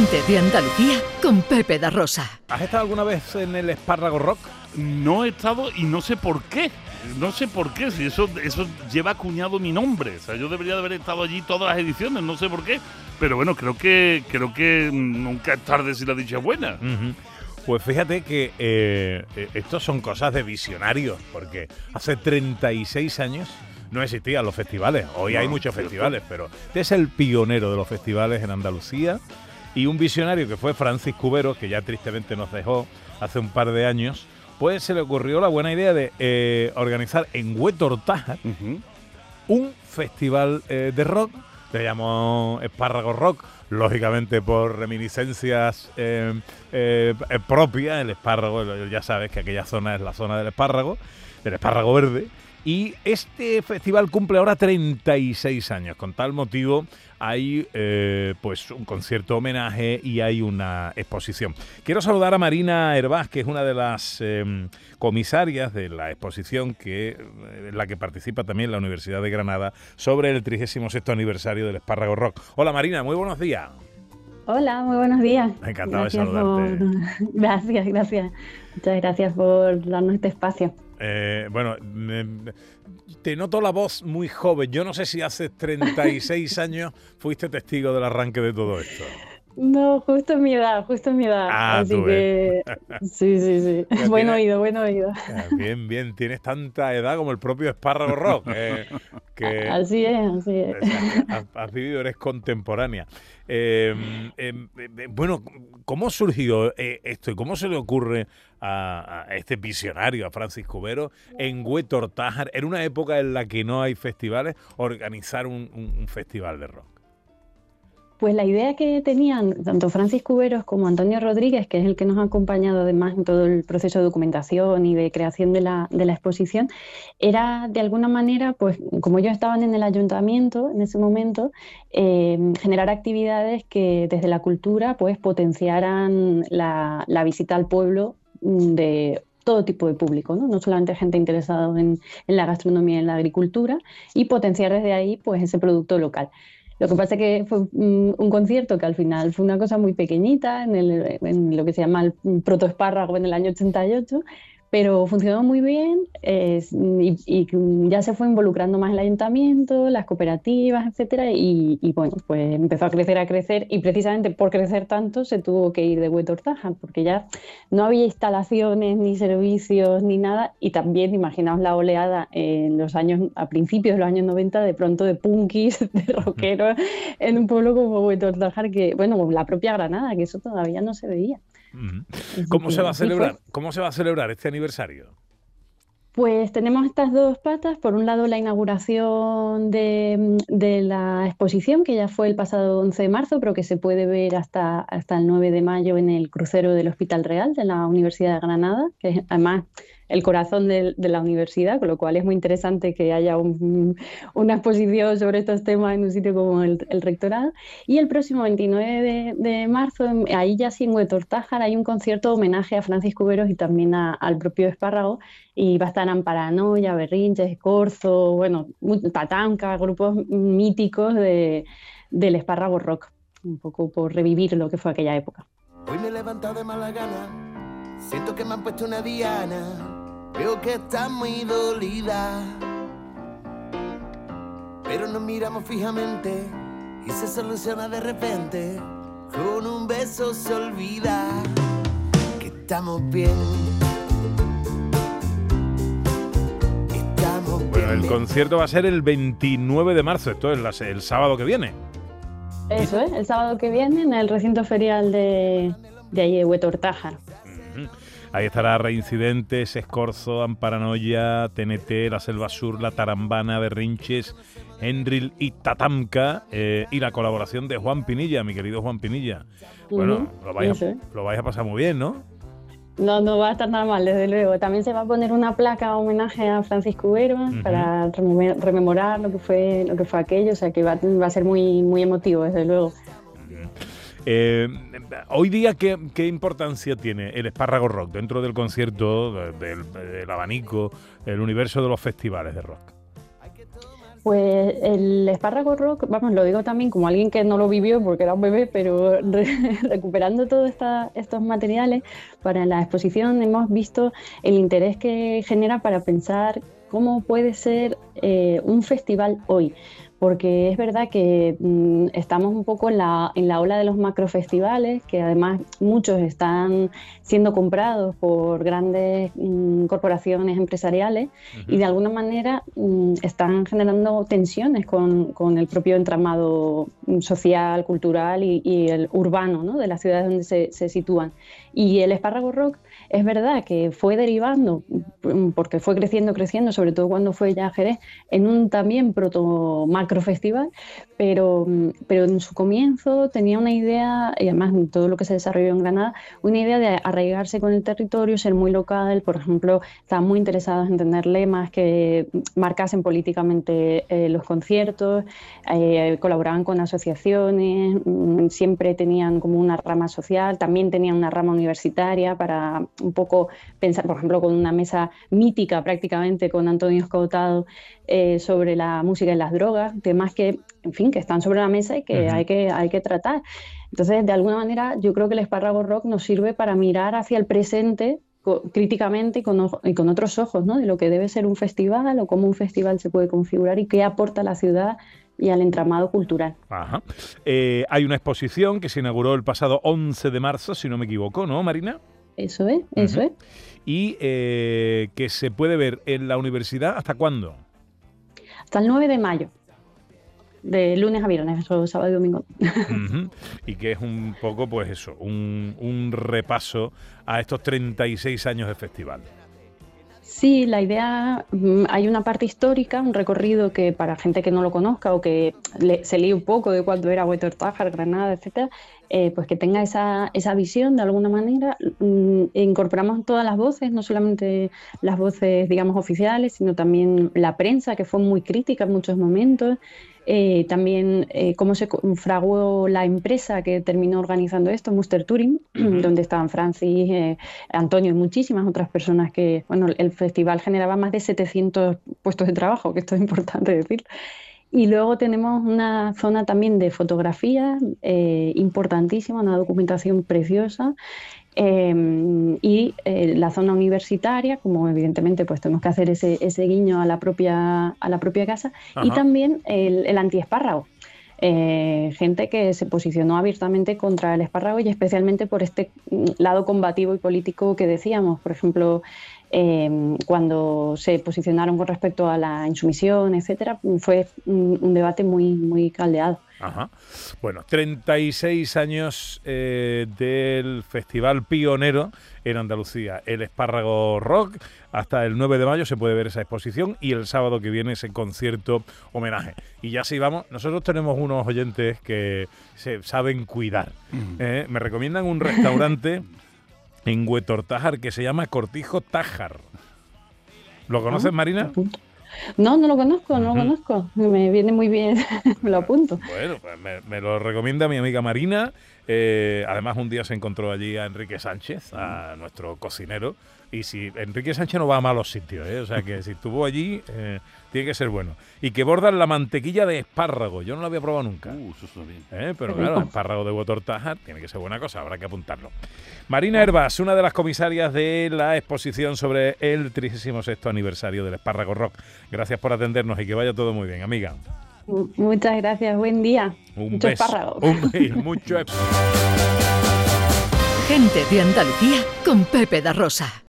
Gente de Andalucía con Pepe da Rosa. ¿Has estado alguna vez en el Espárrago Rock? No he estado y no sé por qué. No sé por qué, si eso lleva acuñado mi nombre. O sea, yo debería de haber estado allí todas las ediciones, no sé por qué. Pero bueno, creo que nunca es tarde si la dicha es buena. Uh-huh. Pues fíjate que estos son cosas de visionarios, porque hace 36 años no existían los festivales. Hoy hay muchos festivales, pero este es el pionero de los festivales en Andalucía. Y un visionario que fue Francis Cubero, que ya tristemente nos dejó hace un par de años, pues se le ocurrió la buena idea de organizar en Huetortájar un festival de rock. Le llamó Espárrago Rock, lógicamente por reminiscencias propias. El espárrago, ya sabes que aquella zona es la zona del espárrago verde. Y este festival cumple ahora 36 años. Con tal motivo hay pues un concierto homenaje y hay una exposición. Quiero saludar a Marina Hervás, que es una de las comisarias de la exposición en la que participa también la Universidad de Granada sobre el 36º aniversario del Espárrago Rock. Hola Marina, muy buenos días. Hola, muy buenos días. Encantado de saludarte. Gracias. Muchas gracias por darnos este espacio. Bueno, te noto la voz muy joven. Yo no sé si hace 36 años fuiste testigo del arranque de todo esto. No, justo en mi edad. Así que sí. Buen oído. Bien. Tienes tanta edad como el propio Espárrago Rock. Así es. Has vivido, eres contemporánea. Bueno, ¿cómo surgió esto y cómo se le ocurre a este visionario, a Francis Cubero, en Huetortájar, en una época en la que no hay festivales, organizar un festival de rock? Pues la idea que tenían tanto Francis Cuberos como Antonio Rodríguez, que es el que nos ha acompañado además en todo el proceso de documentación y de creación de la exposición, era de alguna manera, pues como ellos estaban en el ayuntamiento en ese momento, generar actividades que desde la cultura pues potenciaran la visita al pueblo de todo tipo de público, no solamente gente interesada en la gastronomía y en la agricultura, y potenciar desde ahí pues ese producto local. Lo que pasa es que fue un concierto que al final fue una cosa muy pequeñita en lo que se llama el protoespárrago en el año 88, pero funcionó muy bien y ya se fue involucrando más el ayuntamiento, las cooperativas, etcétera, y bueno, pues empezó a crecer y precisamente por crecer tanto se tuvo que ir de Huetortájar porque ya no había instalaciones ni servicios ni nada, y también imaginaos la oleada a principios de los años 90 de pronto de punkis, de rockeros en un pueblo como Huetortájar, que bueno, la propia Granada, que eso todavía no se veía. ¿Cómo se va a celebrar este aniversario? Pues tenemos estas dos patas. Por un lado, la inauguración de la exposición, que ya fue el pasado 11 de marzo, pero que se puede ver hasta el 9 de mayo en el crucero del Hospital Real de la Universidad de Granada, que es además el corazón de la universidad, con lo cual es muy interesante que haya una exposición sobre estos temas en un sitio como el rectorado. Y el próximo 29 de marzo, ahí ya sí en Huetortájar, hay un concierto de homenaje a Francis Cuberos y también al propio Espárrago, y va a estar Amparanoia, Berrinches, Corzo, bueno, Tatanka, grupos míticos del Espárrago Rock, un poco por revivir lo que fue aquella época. Hoy me he levantado de mala gana, siento que me han puesto una diana, veo que está muy dolida, pero nos miramos fijamente y se soluciona de repente, con un beso se olvida que estamos bien. Bueno, el concierto va a ser el 29 de marzo, esto es el sábado que viene. Eso es, el sábado que viene en el recinto ferial de ahí de Huetortájar. Ahí estará Reincidentes, Escorzo, Amparanoia, TNT, La Selva Sur, La Tarambana, Berrinches, Enril y Tatanka, y la colaboración de Juan Pinilla, mi querido Juan Pinilla. Bueno, lo vais a pasar muy bien, ¿no? No va a estar nada mal, desde luego. También se va a poner una placa homenaje a Francis Cubero para rememorar lo que fue aquello, o sea que va a ser muy, muy emotivo, desde luego. Hoy día, ¿qué importancia tiene el Espárrago Rock dentro del concierto, del abanico, el universo de los festivales de rock? Pues el espárrago rock, vamos, lo digo también como alguien que no lo vivió porque era un bebé, pero recuperando todos estos materiales para la exposición hemos visto el interés que genera para pensar cómo puede ser un festival hoy. Porque es verdad que estamos un poco en la ola de los macrofestivales, que además muchos están siendo comprados por grandes corporaciones empresariales y de alguna manera están generando tensiones con el propio entramado social, cultural y el urbano, ¿no?, de las ciudades donde se sitúan. Y el espárrago rock es verdad que fue derivando, porque fue creciendo, sobre todo cuando fue ya a Jerez, en un también macrofestival, pero en su comienzo tenía una idea, y además en todo lo que se desarrolló en Granada, una idea de arraigarse con el territorio, ser muy local. Por ejemplo, estaban muy interesados en tener lemas que marcasen políticamente los conciertos, colaboraban con asociaciones, siempre tenían como una rama social, también tenían una rama universitaria para un poco pensar, por ejemplo, con una mesa mítica prácticamente con Antonio Escautado sobre la música y las drogas, temas que, en fin, que están sobre la mesa y que hay que tratar. Entonces, de alguna manera, yo creo que el espárrago rock nos sirve para mirar hacia el presente críticamente y con otros ojos, ¿no?, de lo que debe ser un festival o cómo un festival se puede configurar y qué aporta a la ciudad y al entramado cultural. Ajá. Hay una exposición que se inauguró el pasado 11 de marzo, si no me equivoco, ¿no, Marina? Eso es. Y que se puede ver en la universidad, ¿hasta cuándo? Hasta el 9 de mayo, de lunes a viernes, eso, sábado y domingo. Y que es un poco, pues eso, un repaso a estos 36 años de festival. Sí, la idea, hay una parte histórica, un recorrido que para gente que no lo conozca o que se lee un poco de cuándo era Huetor-Tájar, Granada, etcétera, pues que tenga esa visión de alguna manera. Incorporamos todas las voces, no solamente las voces, digamos, oficiales, sino también la prensa, que fue muy crítica en muchos momentos. También cómo se fraguó la empresa que terminó organizando esto, Muster Touring, donde estaban Francis, Antonio y muchísimas otras personas que, bueno, el festival generaba más de 700 puestos de trabajo, que esto es importante decir. Y luego tenemos una zona también de fotografía importantísima, una documentación preciosa. Y la zona universitaria, como evidentemente pues tenemos que hacer ese guiño a la propia casa. Ajá. Y también el antiespárrago. Gente que se posicionó abiertamente contra el espárrago y especialmente por este lado combativo y político que decíamos. Por ejemplo, cuando se posicionaron con respecto a la insumisión, etcétera, fue un debate muy, muy caldeado. Ajá. Bueno, 36 años del festival pionero en Andalucía, el Espárrago Rock. Hasta el 9 de mayo se puede ver esa exposición y el sábado que viene ese concierto homenaje. Y ya sí vamos, nosotros tenemos unos oyentes que se saben cuidar. Me recomiendan un restaurante en Huetor-Tájar que se llama Cortijo Tájar. ¿Lo conoces, Marina? No lo conozco. Me viene muy bien, me lo apunto. Bueno, pues me lo recomienda mi amiga Marina. Además, un día se encontró allí a Enrique Sánchez, a nuestro cocinero. Y si Enrique Sánchez no va a malos sitios, o sea que si estuvo allí, tiene que ser bueno. Y que bordan la mantequilla de espárrago. Yo no la había probado nunca. Eso está bien. Pero claro, espárrago de Huetor-Tájar tiene que ser buena cosa, habrá que apuntarlo. Marina Hervás, una de las comisarias de la exposición sobre el 36º aniversario del Espárrago Rock. Gracias por atendernos y que vaya todo muy bien, amiga. Muchas gracias, buen día. Mucho espárrago. Mucho espárrago. Gente de Andalucía con Pepe da Rosa.